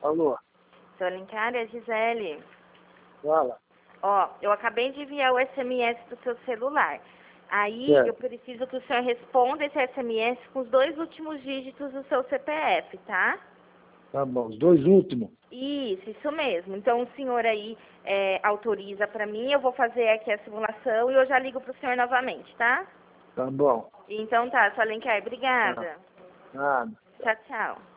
Alô? Seu Alencar, é Gisele. Fala. Ó, eu acabei de enviar o SMS do seu celular. Aí Certo. eu preciso que o senhor responda esse SMS com os 2 últimos dígitos do seu CPF, tá? Tá bom. Os 2 últimos. Isso mesmo. Então o senhor aí autoriza pra mim, eu vou fazer aqui a simulação e eu já ligo pro senhor novamente, tá? Tá bom. Então tá, seu Alencar, obrigada. Nada. Tchau, tchau.